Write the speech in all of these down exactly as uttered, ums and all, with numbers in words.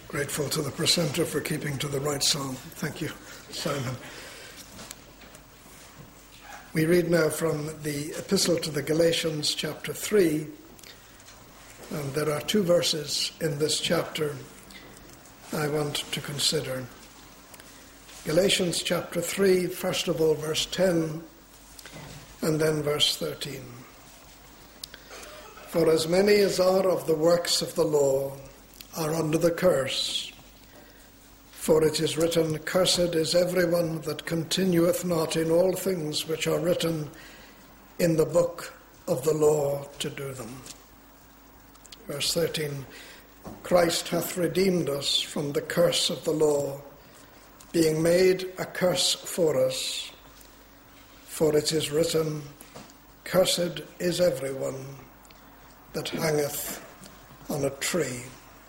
Grateful to the presenter for keeping to the right song. Thank you, Simon. We read now from the Epistle to the Galatians, chapter three, and there are two verses in this chapter I want to consider. Galatians chapter three, first of all, verse ten, and then verse thirteen. For as many as are of the works of the law are under the curse. For it is written, Cursed is everyone that continueth not in all things which are written in the book of the law to do them. Verse thirteen, Christ hath redeemed us from the curse of the law, being made a curse for us. For it is written, Cursed is everyone that hangeth on a tree.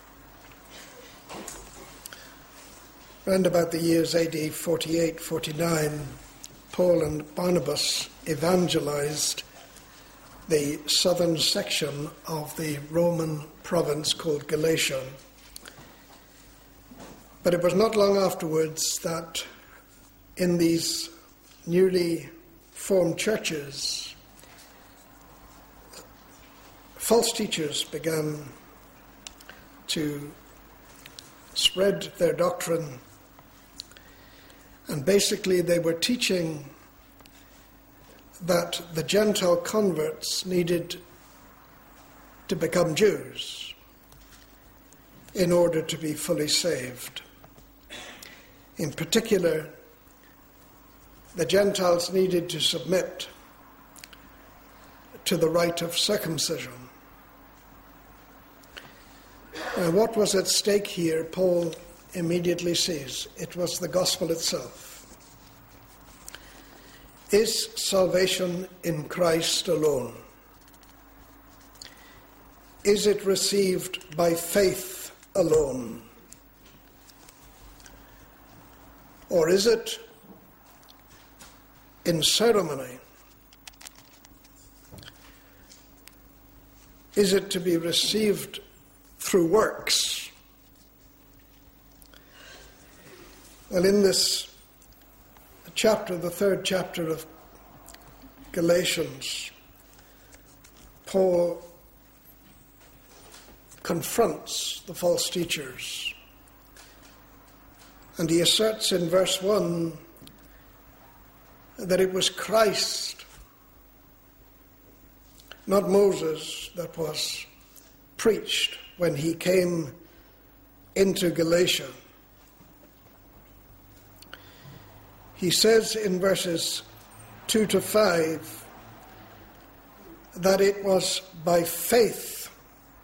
Round about the years A D forty-eight forty-nine, Paul and Barnabas evangelized the southern section of the Roman province called Galatia. But it was not long afterwards that in these newly formed churches, false teachers began to spread their doctrine. And basically they were teaching that the Gentile converts needed to become Jews in order to be fully saved. In particular, the Gentiles needed to submit to the rite of circumcision. Now, what was at stake here, Paul immediately sees. It was the gospel itself. Is salvation in Christ alone? Is it received by faith alone? Or is it in ceremony? Is it to be received through works? Well, in this chapter, the third chapter of Galatians, Paul confronts the false teachers. And he asserts in verse one that it was Christ, not Moses, that was preached when he came into Galatia. He says in verses two to five that it was by faith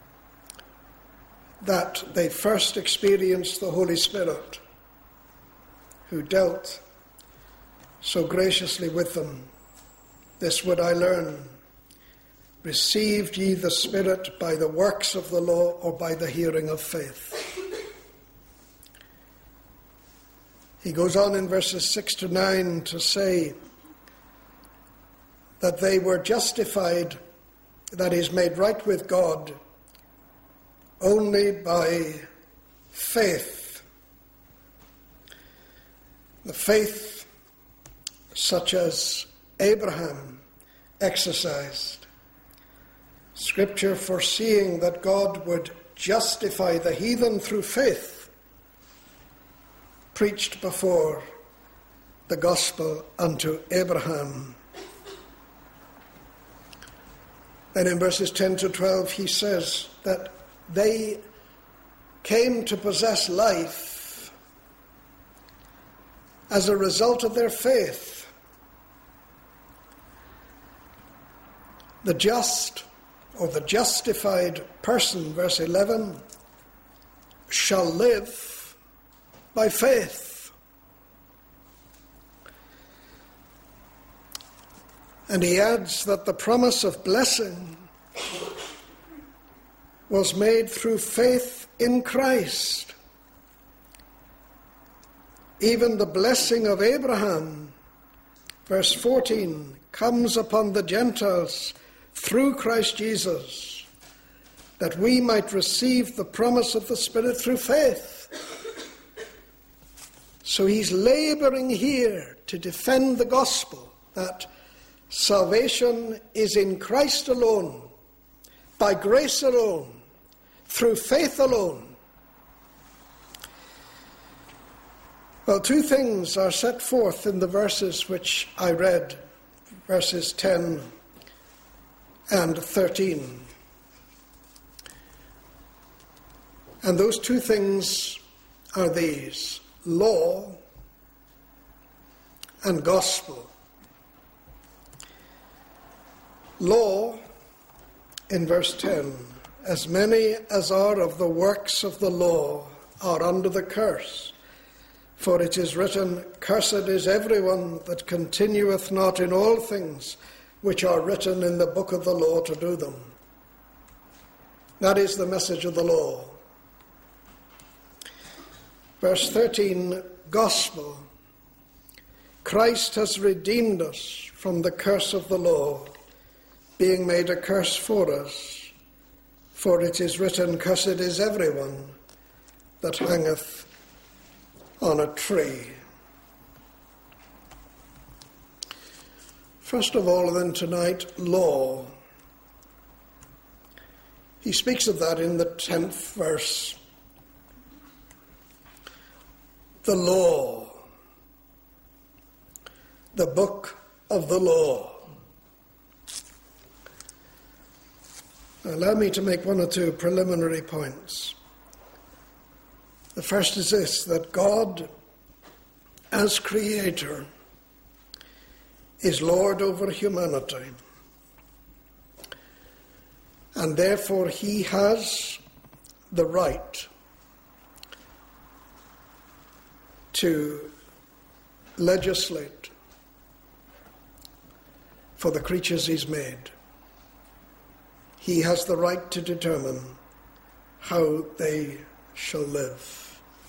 that they first experienced the Holy Spirit, who dealt so graciously with them. This would I learn. Received ye the Spirit by the works of the law or by the hearing of faith? He goes on in verses six to nine to say that they were justified, that is, made right with God, only by faith. The faith such as Abraham exercised. Scripture foreseeing that God would justify the heathen through faith, preached before the gospel unto Abraham. Then in verses ten to twelve he says that they came to possess life as a result of their faith. The just or the justified person, verse eleven, shall live by faith. And he adds that the promise of blessing was made through faith in Christ. Even the blessing of Abraham, verse fourteen, comes upon the Gentiles through Christ Jesus, that we might receive the promise of the Spirit through faith. So he's labouring here to defend the gospel, that salvation is in Christ alone, by grace alone, through faith alone. Well, two things are set forth in the verses which I read, verses ten and thirteen. And those two things are these: law and gospel. Law, in verse ten, as many as are of the works of the law are under the curse. For it is written, Cursed is everyone that continueth not in all things which are written in the book of the law to do them. That is the message of the law. Verse thirteen, gospel. Christ has redeemed us from the curse of the law, being made a curse for us. For it is written, Cursed is everyone that hangeth on a tree. First of all, then, tonight, law. He speaks of that in the tenth verse. The law, the book of the law. Allow me to make one or two preliminary points. The first is this, that God, as creator, is Lord over humanity. And therefore he has the right to legislate for the creatures he's made. He has the right to determine how they shall live.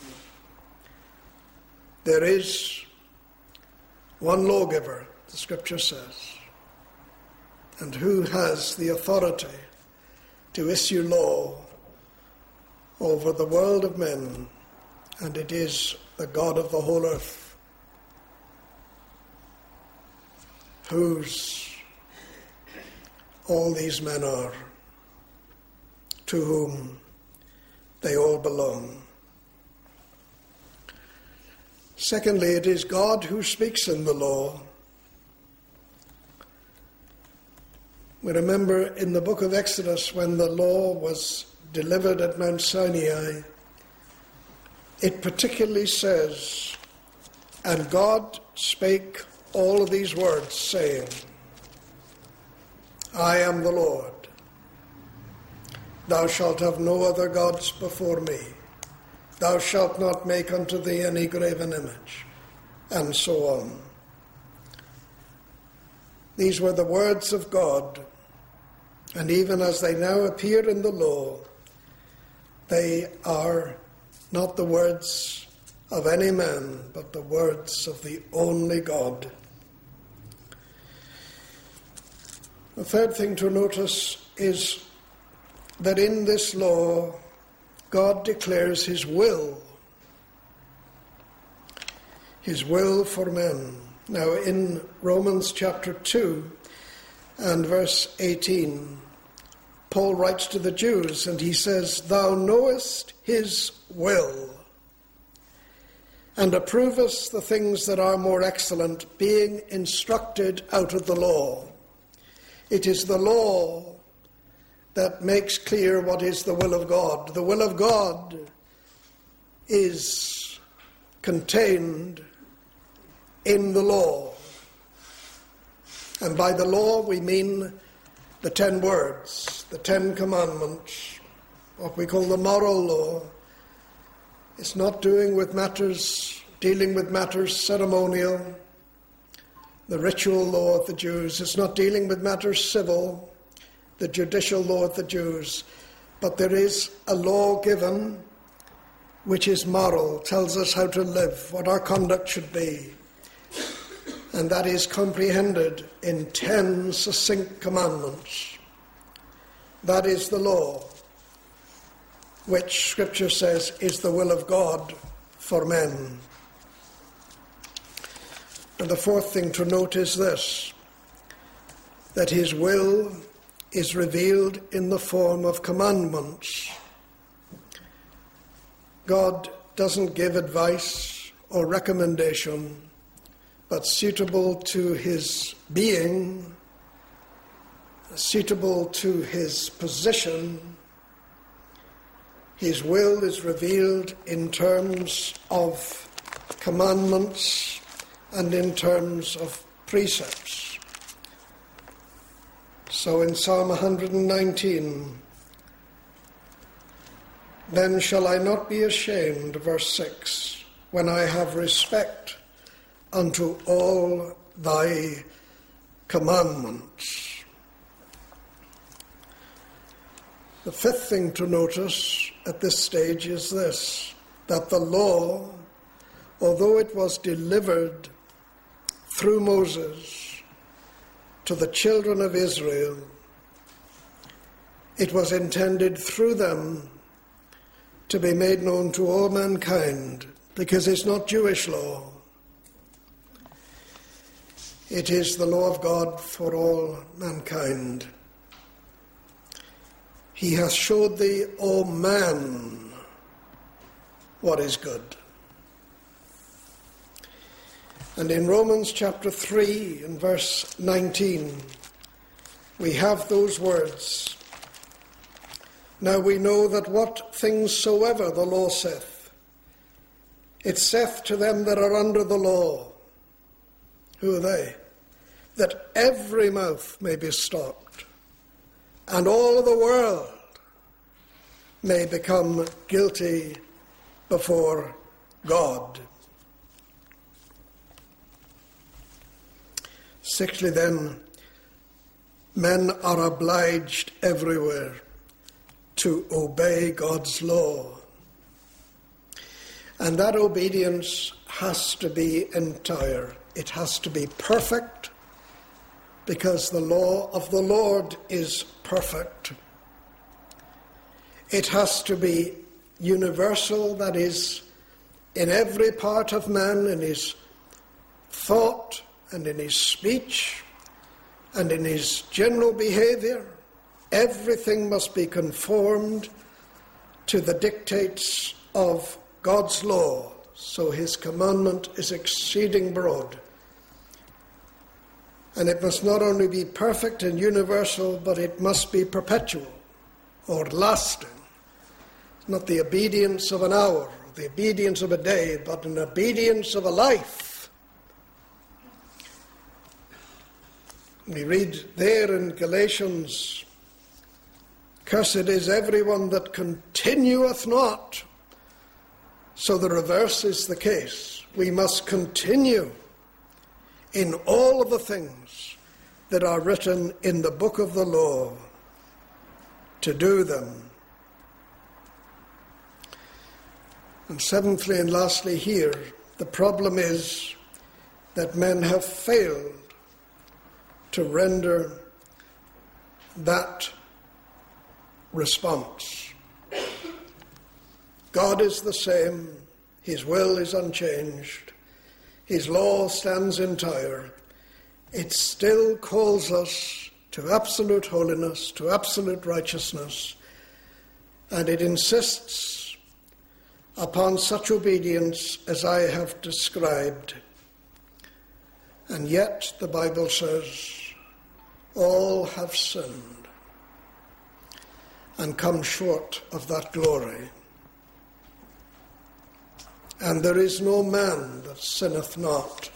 There is one lawgiver, the scripture says, and who has the authority to issue law over the world of men, and it is the God of the whole earth, whose all these men are, to whom they all belong. Secondly, it is God who speaks in the law. We remember in the book of Exodus, when the law was delivered at Mount Sinai, it particularly says, and God spake all of these words, saying, I am the Lord. Thou shalt have no other gods before me. Thou shalt not make unto thee any graven image, and so on. These were the words of God, and even as they now appear in the law, they are not the words of any man, but the words of the only God. The third thing to notice is that in this law, God declares his will, his will for men. Now in Romans chapter two and verse eighteen, Paul writes to the Jews and he says, Thou knowest his will, and approvest the things that are more excellent, being instructed out of the law. It is the law that makes clear what is the will of God. The will of God is contained in the law. And by the law we mean the ten words, the ten commandments, what we call the moral law. It's not doing with matters, dealing with matters ceremonial, the ritual law of the Jews. It's not dealing with matters civil, the judicial law of the Jews. But there is a law given which is moral, tells us how to live, what our conduct should be. And that is comprehended in ten succinct commandments. That is the law. which Scripture says is the will of God for men. And the fourth thing to note is this, that his will is revealed in the form of commandments. God doesn't give advice or recommendation, but suitable to his being, suitable to his position. His will is revealed in terms of commandments and in terms of precepts. So in Psalm one nineteen, then shall I not be ashamed, verse six, when I have respect unto all thy commandments. The fifth thing to notice at this stage is this, that the law, although it was delivered through Moses to the children of Israel, it was intended through them to be made known to all mankind, because it's not Jewish law. It is the law of God for all mankind. He hath showed thee, O man, what is good. And in Romans chapter three and verse nineteen, we have those words. Now we know that what things soever the law saith, it saith to them that are under the law. Who are they? That every mouth may be stopped, and all the world may become guilty before God. Sixthly then, men are obliged everywhere to obey God's law. And that obedience has to be entire. It has to be perfect, because the law of the Lord is perfect. It has to be universal, that is, in every part of man, in his thought and in his speech and in his general behavior. Everything must be conformed to the dictates of God's law. So his commandment is exceeding broad. And it must not only be perfect and universal, but it must be perpetual or lasting. Not the obedience of an hour, or the obedience of a day, but an obedience of a life. We read there in Galatians, cursed is everyone that continueth not. So the reverse is the case. We must continue in all of the things that are written in the book of the law, to do them. And seventhly and lastly here, the problem is that men have failed to render that response. God is the same, his will is unchanged, his law stands entire. It still calls us to absolute holiness, to absolute righteousness, and it insists upon such obedience as I have described. And yet, the Bible says, all have sinned and come short of that glory. And there is no man that sinneth not.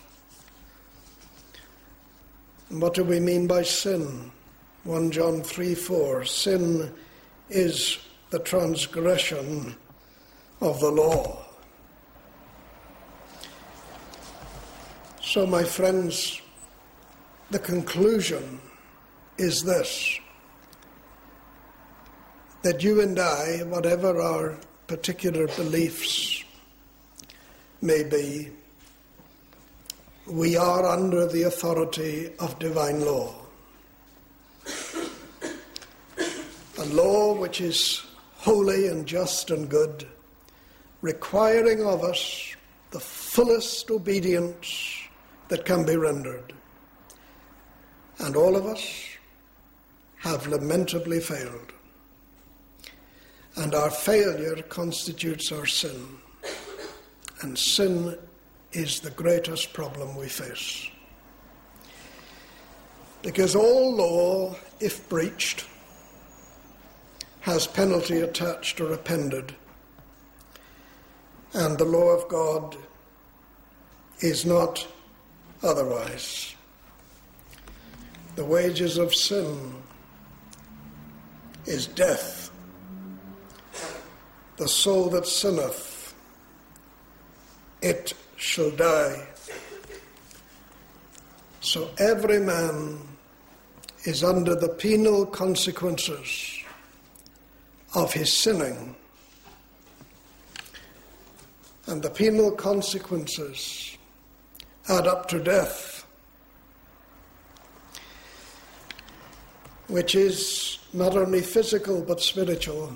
And what do we mean by sin? First John three four, sin is the transgression of the law. So, my friends, the conclusion is this, that you and I, whatever our particular beliefs may be, we are under the authority of divine law. A law which is holy and just and good, requiring of us the fullest obedience that can be rendered. And all of us have lamentably failed. And our failure constitutes our sin. And sin is the greatest problem we face. Because all law, if breached, has penalty attached or appended. And the law of God is not otherwise. The wages of sin is death. The soul that sinneth, it shall die. So every man is under the penal consequences of his sinning. And the penal consequences add up to death, which is not only physical but spiritual,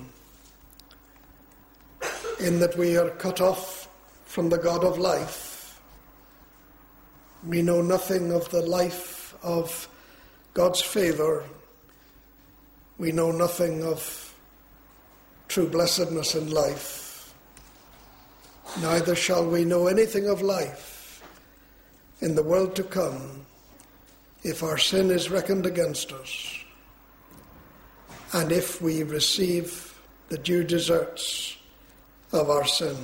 in that we are cut off from the God of life. We know nothing of the life of God's favour. We know nothing of true blessedness in life. Neither shall we know anything of life in the world to come if our sin is reckoned against us and if we receive the due deserts of our sin.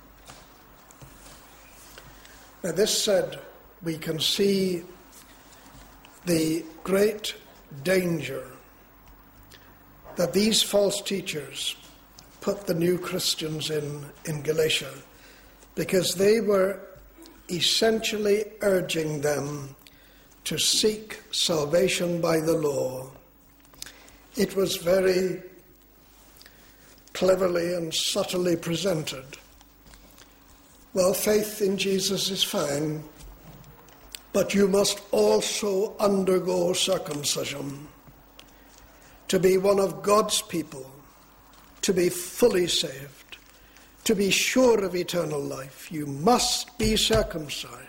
Now, this said, we can see the great danger that these false teachers put the new Christians in in Galatia, because they were essentially urging them to seek salvation by the law. It was very cleverly and subtly presented. Well, faith in Jesus is fine, but you must also undergo circumcision to be one of God's people, to be fully saved, to be sure of eternal life. You must be circumcised.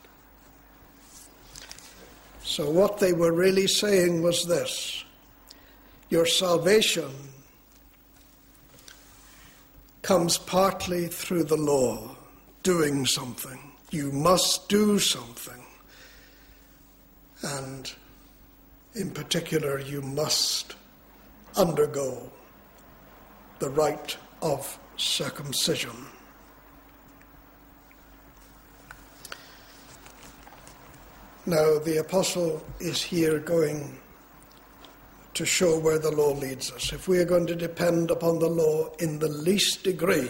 So what they were really saying was this: your salvation comes partly through the law, doing something. You must do something. And in particular, you must undergo the rite of circumcision. Now, the apostle is here going to show where the law leads us. If we are going to depend upon the law in the least degree,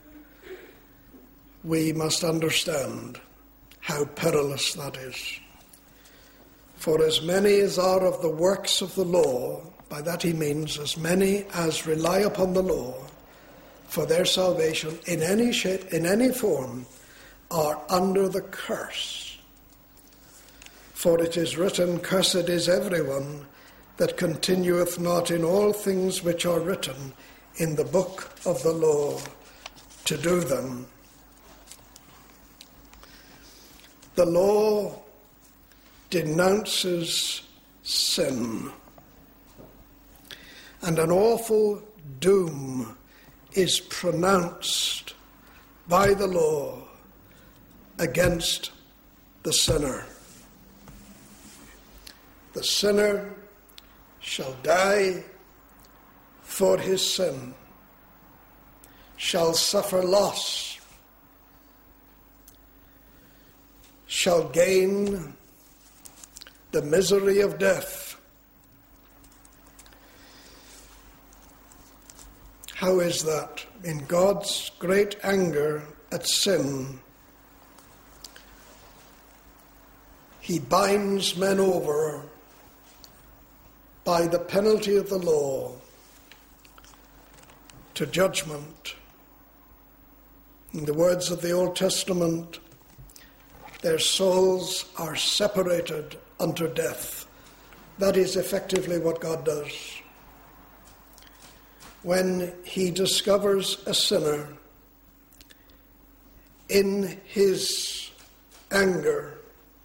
we must understand how perilous that is. For as many as are of the works of the law, by that he means as many as rely upon the law for their salvation in any shape, in any form, are under the curse. For it is written, "Cursed is everyone that continueth not in all things which are written in the book of the law to do them." The law denounces sin, and an awful doom is pronounced by the law against the sinner. The sinner shall die for his sin, shall suffer loss, shall gain the misery of death. How is that? In God's great anger at sin, he binds men over by the penalty of the law to judgment. In the words of the Old Testament, their souls are separated unto death. That is effectively what God does. when he discovers a sinner, in his anger,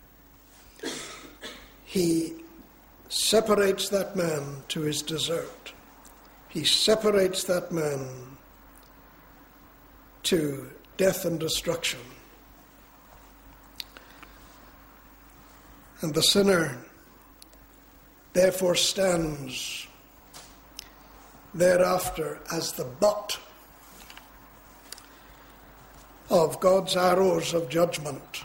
he separates that man to his desert. He separates that man to death and destruction. And the sinner therefore stands thereafter as the butt of God's arrows of judgment,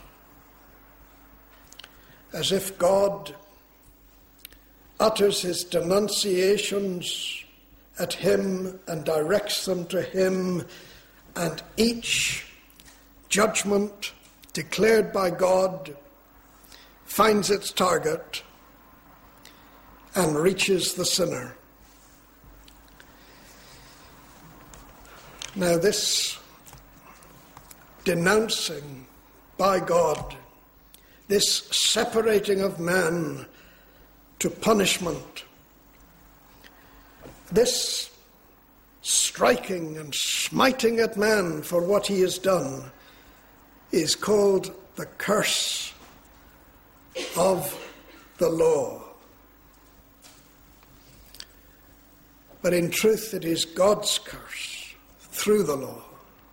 as if God utters his denunciations at him and directs them to him, and each judgment declared by God finds its target and reaches the sinner. Now, this denouncing by God, this separating of man to punishment, this striking and smiting at man for what he has done, is called the curse of the law. But in truth, it is God's curse through the law.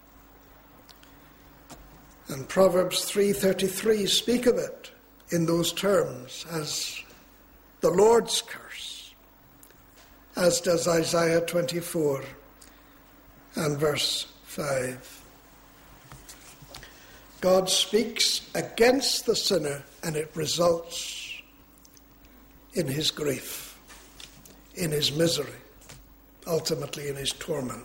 And Proverbs three thirty-three speak of it in those terms as the Lord's curse, as does Isaiah twenty-four and verse five. God speaks against the sinner, and it results in his grief, in his misery, ultimately in his torment.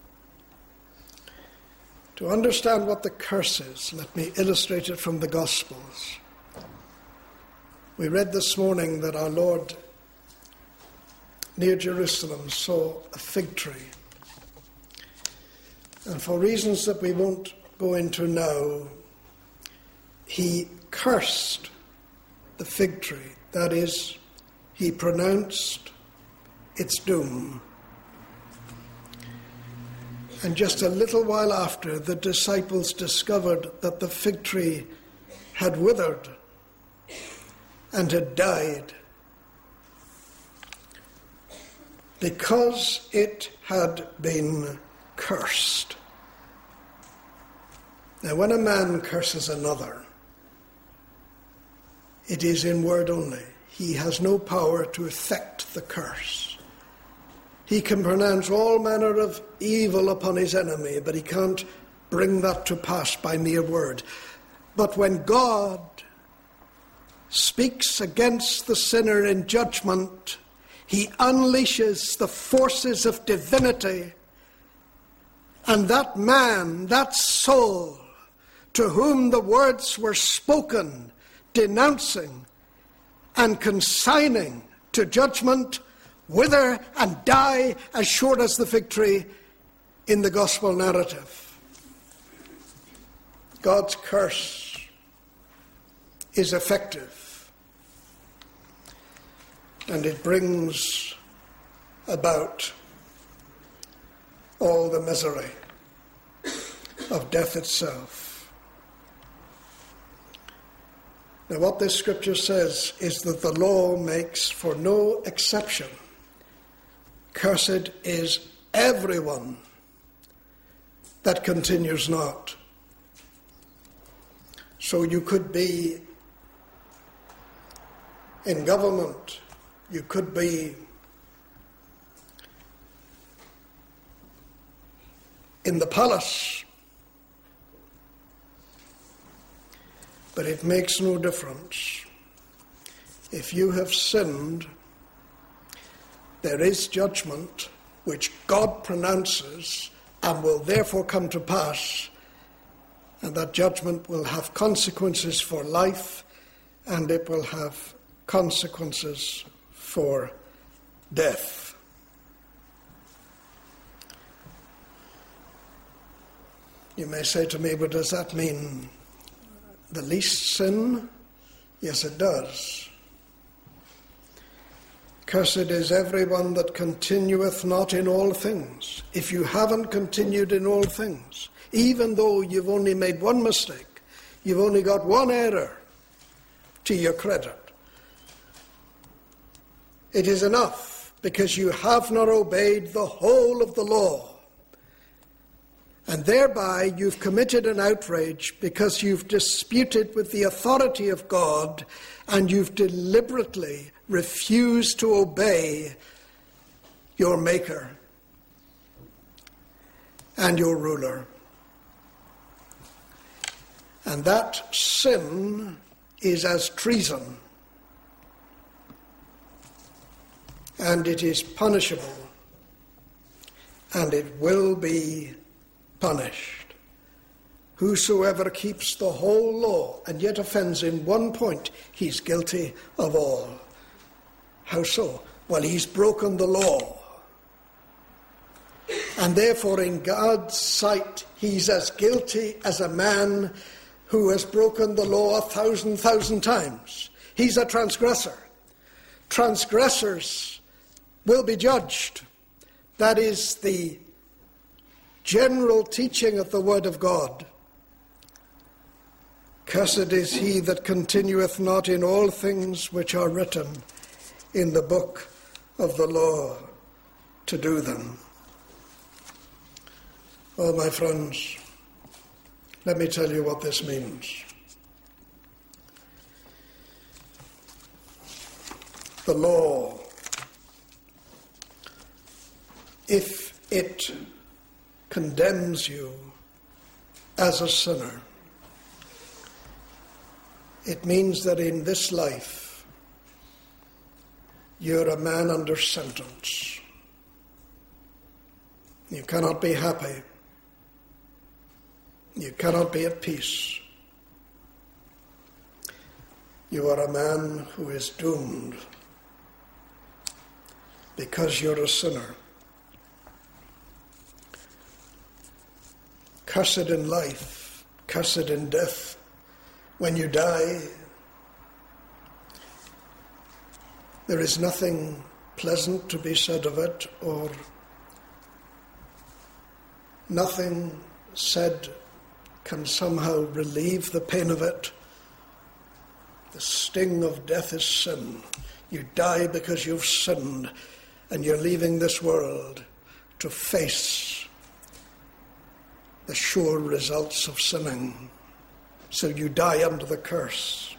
To understand what the curse is, let me illustrate it from the Gospels. We read this morning that our Lord, near Jerusalem, saw a fig tree. And for reasons that we won't go into now, he cursed the fig tree. That is, he pronounced its doom. And just a little while after, the disciples discovered that the fig tree had withered and had died because it had been cursed. Now, when a man curses another, it is in word only. He has no power to effect the curse. He can pronounce all manner of evil upon his enemy, but he can't bring that to pass by mere word. But when God speaks against the sinner in judgment, he unleashes the forces of divinity, and that man, that soul, to whom the words were spoken, denouncing and consigning to judgment, wither and die as sure as the fig tree in the gospel narrative. God's curse is effective, and it brings about all the misery of death itself. Now, what this scripture says is that the law makes for no exception. Cursed is everyone that continues not. So you could be in government, you could be in the palace, but it makes no difference. If you have sinned, there is judgment which God pronounces and will therefore come to pass, and that judgment will have consequences for life, and it will have consequences for death. You may say to me, but does that mean the least sin? Yes, it does. Cursed is everyone that continueth not in all things. If you haven't continued in all things, even though you've only made one mistake, you've only got one error to your credit, it is enough, because you have not obeyed the whole of the law. And thereby you've committed an outrage, because you've disputed with the authority of God and you've deliberately refused to obey your Maker and your ruler. And that sin is as treason, and it is punishable, and it will be punished. Whosoever keeps the whole law and yet offends in one point, he's guilty of all. How so? Well, he's broken the law. And therefore, in God's sight, he's as guilty as a man who has broken the law a thousand, thousand times. He's a transgressor. Transgressors will be judged. That is the general teaching of the Word of God. Cursed is he that continueth not in all things which are written in the book of the law to do them. Oh, my friends, let me tell you what this means. The law, if it condemns you as a sinner, it means that in this life you're a man under sentence. You cannot be happy. You cannot be at peace. You are a man who is doomed because you're a sinner. Cursed in life, cursed in death. When you die, there is nothing pleasant to be said of it, or nothing said can somehow relieve the pain of it. The sting of death is sin. You die because you've sinned, and you're leaving this world to face the sure results of sinning. So you die under the curse.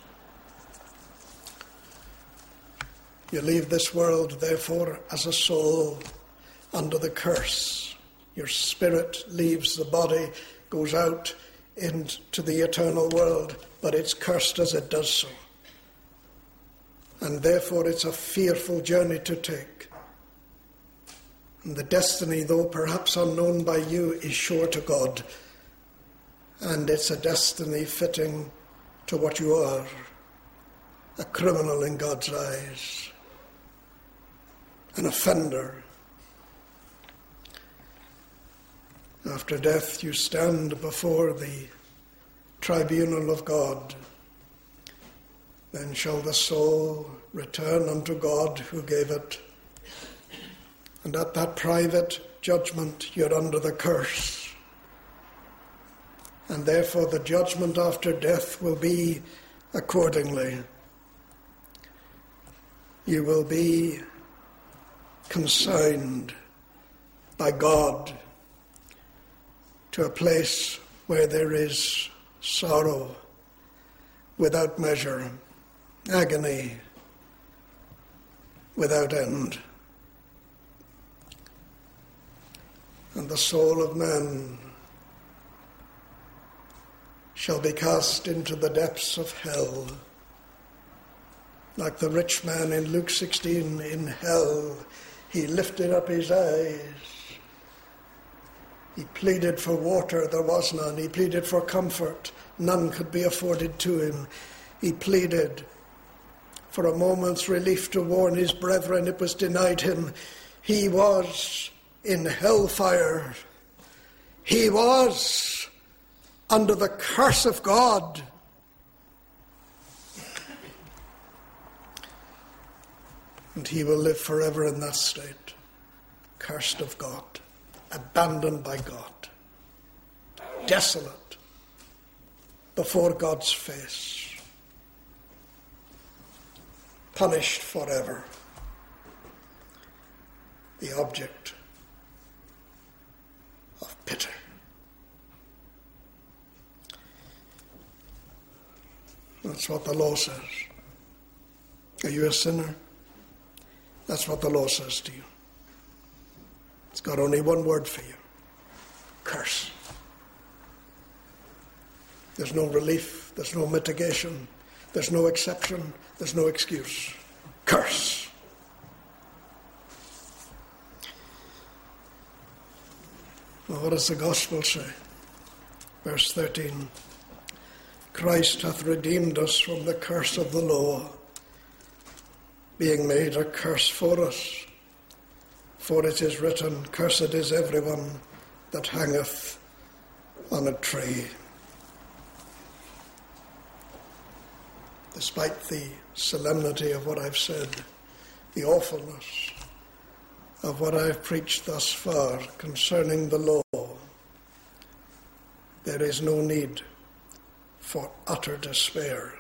You leave this world, therefore, as a soul under the curse. Your spirit leaves the body, goes out into the eternal world, but it's cursed as it does so. And therefore it's a fearful journey to take. And the destiny, though perhaps unknown by you, is sure to God. And it's a destiny fitting to what you are, a criminal in God's eyes, an offender. After death, you stand before the tribunal of God. Then shall the soul return unto God who gave it. And at that private judgment, you're under the curse. And therefore the judgment after death will be accordingly. You will be consigned by God to a place where there is sorrow without measure, agony without end. And the soul of man shall be cast into the depths of hell. Like the rich man in Luke sixteen, in hell, he lifted up his eyes. He pleaded for water, there was none. He pleaded for comfort, none could be afforded to him. He pleaded for a moment's relief to warn his brethren, it was denied him. He was in hellfire. He was under the curse of God. And he will live forever in that state, cursed of God, abandoned by God, desolate before God's face, punished forever, the object of pity. That's what the law says. Are you a sinner? That's what the law says to you. It's got only one word for you: curse. There's no relief, there's no mitigation, there's no exception, there's no excuse. Curse. Well, what does the gospel say? Verse thirteen. Christ hath redeemed us from the curse of the law, being made a curse for us. For it is written, cursed is everyone that hangeth on a tree. Despite the solemnity of what I've said, the awfulness of what I've preached thus far concerning the law, there is no need for utter despair.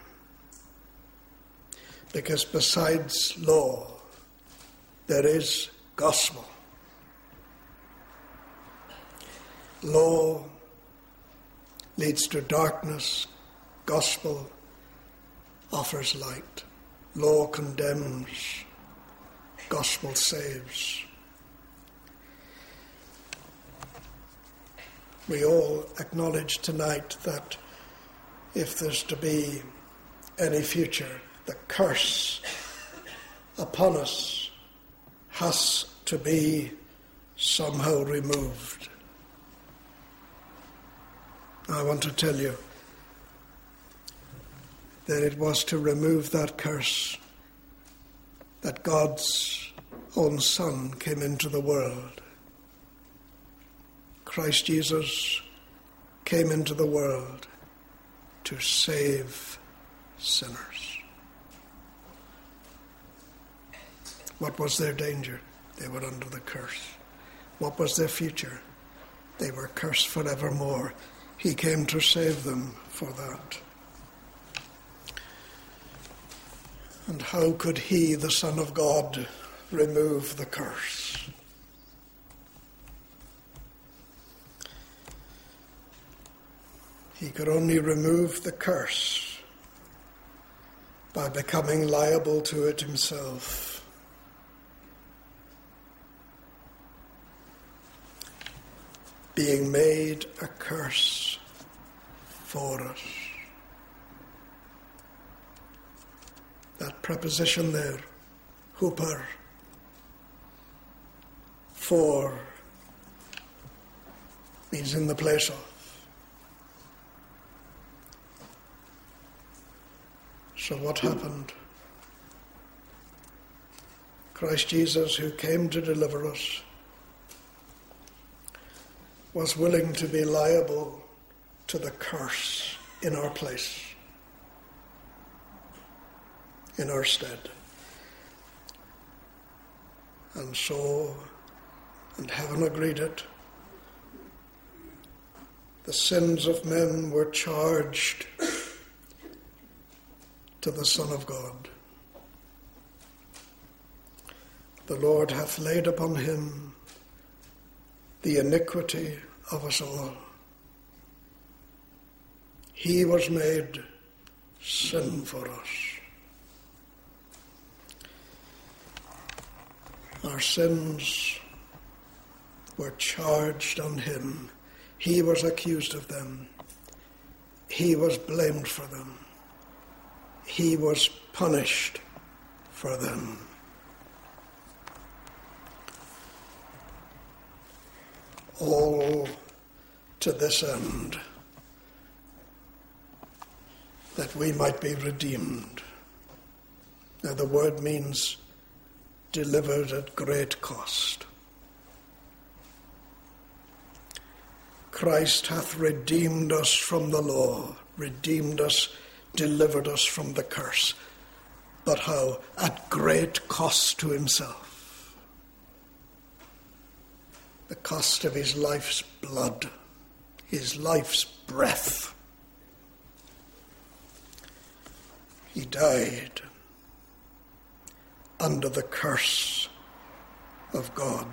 Because besides law, there is gospel. Law leads to darkness. Gospel offers light. Law condemns. Gospel saves. We all acknowledge tonight that if there's to be any future, the curse upon us has to be somehow removed. I want to tell you that it was to remove that curse that God's own Son came into the world. Christ Jesus came into the world to save sinners. What was their danger? They were under the curse. What was their future? They were cursed forevermore. He came to save them for that. And how could he, the Son of God, remove the curse? He could only remove the curse by becoming liable to it himself. Being made a curse for us. That preposition there, huper, for, means in the place of. So what happened? Christ Jesus, who came to deliver us, was willing to be liable to the curse in our place, in our stead. And so, and heaven agreed it, the sins of men were charged to the Son of God. The Lord hath laid upon him the iniquity of us all. He was made sin for us. Our sins were charged on him. He was accused of them. He was blamed for them. He was punished for them. All to this end, that we might be redeemed. Now the word means delivered at great cost. Christ hath redeemed us from the law, redeemed us, delivered us from the curse. but how at great cost to himself. The cost of his life's blood, his life's breath. He died under the curse of God.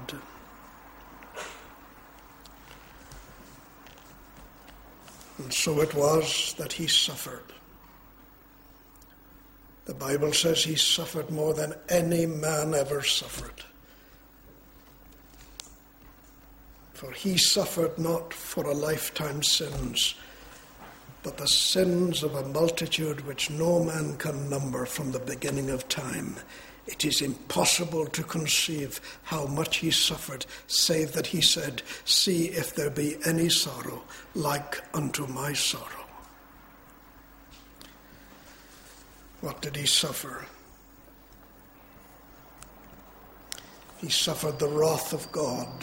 And so it was that he suffered. The Bible says he suffered more than any man ever suffered. For he suffered not for a lifetime's sins, but the sins of a multitude which no man can number from the beginning of time. It is impossible to conceive how much he suffered, save that he said, "See if there be any sorrow like unto my sorrow." What did he suffer? He suffered the wrath of God.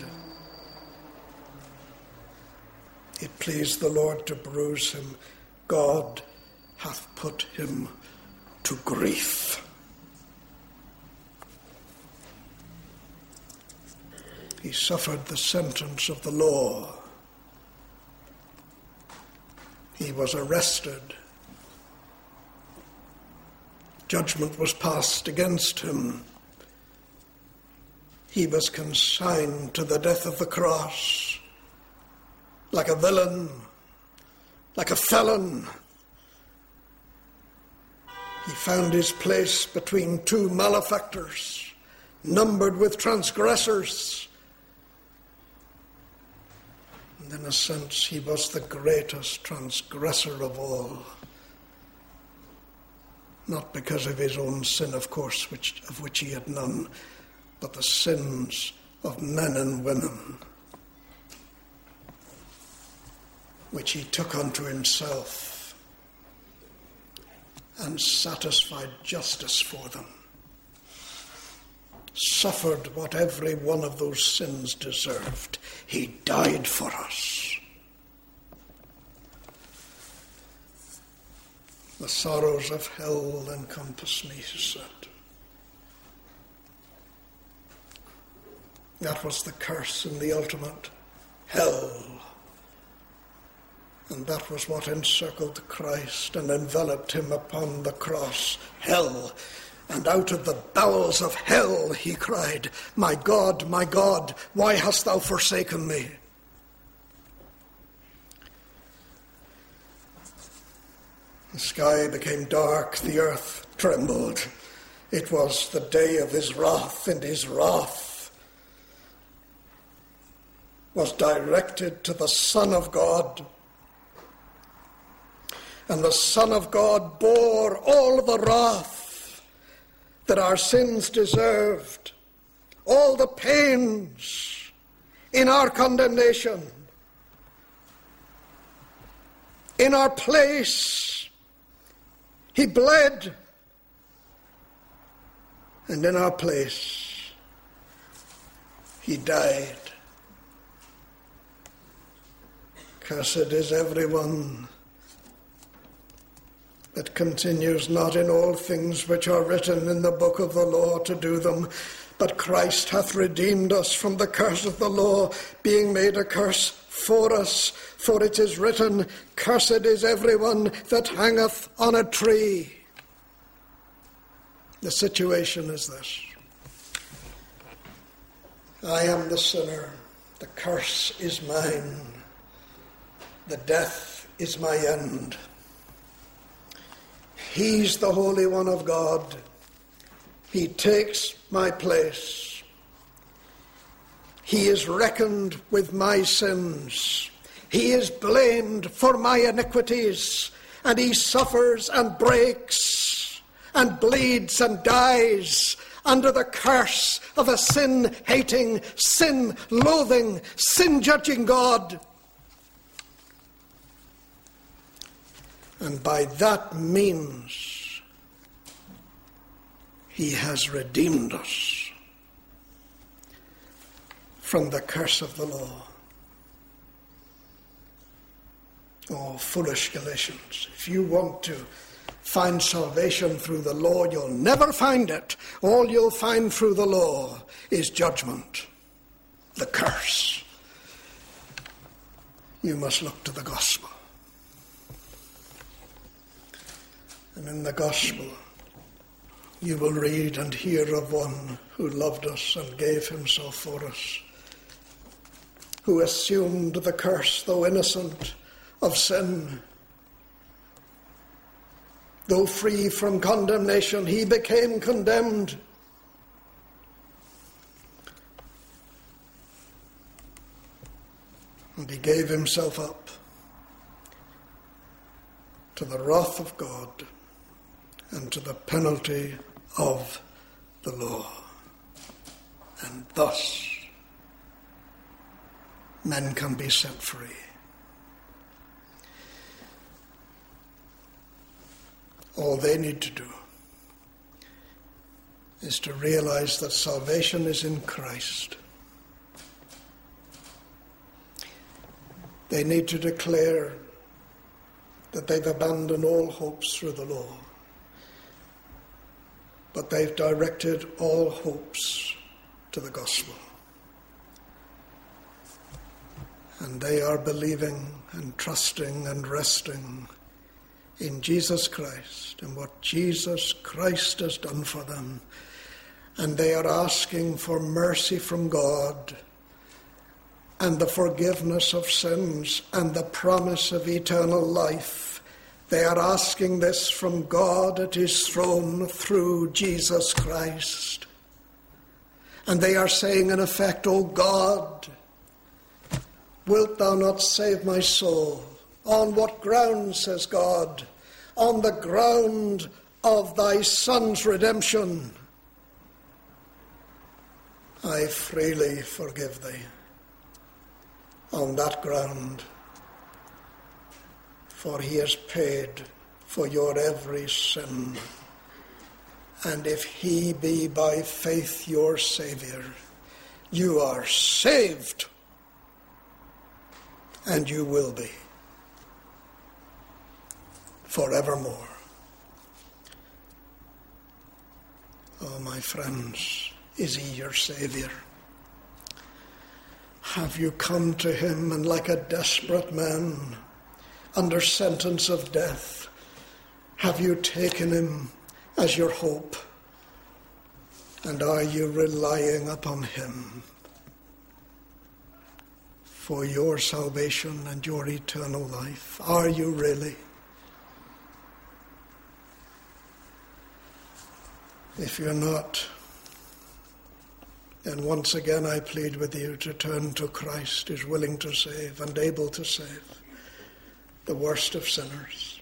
It pleased the Lord to bruise him. God hath put him to grief. He suffered the sentence of the law. He was arrested. Judgment was passed against him. He was consigned to the death of the cross, like a villain, like a felon. He found his place between two malefactors, numbered with transgressors. And in a sense, he was the greatest transgressor of all. Not because of his own sin, of course, which, of which he had none, but the sins of men and women, which he took unto himself and satisfied justice for them. Suffered what every one of those sins deserved. He died for us. The sorrows of hell encompass me, he said. That was the curse in the ultimate hell. And that was what encircled Christ and enveloped him upon the cross. Hell. And out of the bowels of hell he cried, "My God, my God, why hast thou forsaken me?" The sky became dark, the earth trembled. It was the day of his wrath, and his wrath was directed to the Son of God. And the Son of God bore all the wrath that our sins deserved, all the pains in our condemnation, in our place. He bled, and in our place, he died. Cursed is everyone that continues not in all things which are written in the book of the law to do them. But Christ hath redeemed us from the curse of the law, being made a curse for us. For it is written, "Cursed is everyone that hangeth on a tree." The situation is this. I am the sinner. The curse is mine. The death is my end. He's the Holy One of God. He takes my place. He is reckoned with my sins. He is blamed for my iniquities, and he suffers and breaks and bleeds and dies under the curse of a sin-hating, sin-loathing, sin-judging God. And by that means, he has redeemed us from the curse of the law. Oh, foolish Galatians, if you want to find salvation through the law, you'll never find it. All you'll find through the law is judgment, the curse. You must look to the gospel. And in the gospel, you will read and hear of one who loved us and gave himself for us, who assumed the curse, though innocent of sin. Though free from condemnation, he became condemned. And he gave himself up to the wrath of God and to the penalty of the law. And thus, men can be set free. All they need to do is to realize that salvation is in Christ. They need to declare that they've abandoned all hopes through the law, but they've directed all hopes to the gospel. And they are believing and trusting and resting in Jesus Christ and what Jesus Christ has done for them. And they are asking for mercy from God and the forgiveness of sins and the promise of eternal life. They are asking this from God at his throne through Jesus Christ. And they are saying in effect, O God, wilt thou not save my soul? On what ground, says God? On the ground of thy Son's redemption. I freely forgive thee. On that ground, for he has paid for your every sin. And if he be by faith your Saviour, you are saved, and you will be forevermore. Oh, my friends, is he your Saviour? Have you come to him and like a desperate man under sentence of death, have you taken him as your hope? And are you relying upon him for your salvation and your eternal life? Are you really? If you're not, then once again I plead with you to turn to Christ, who's willing to save and able to save the worst of sinners.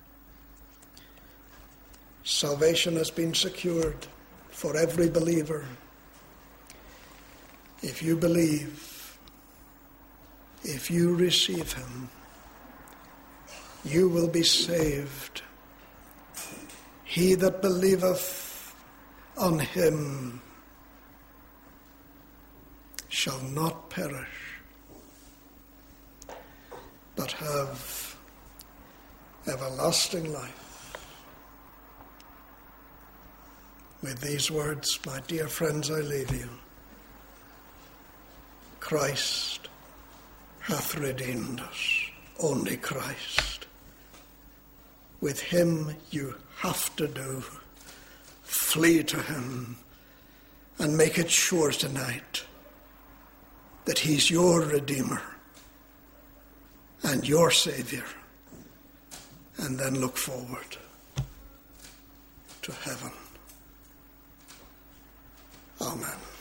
Salvation has been secured for every believer. If you believe, if you receive him, you will be saved. He that believeth on him shall not perish, but have everlasting life. With these words, my dear friends, I leave you. Christ hath redeemed us, only Christ. With him you have to do. Flee to him and make it sure tonight that he's your Redeemer and your Saviour, and then look forward to heaven. Amen.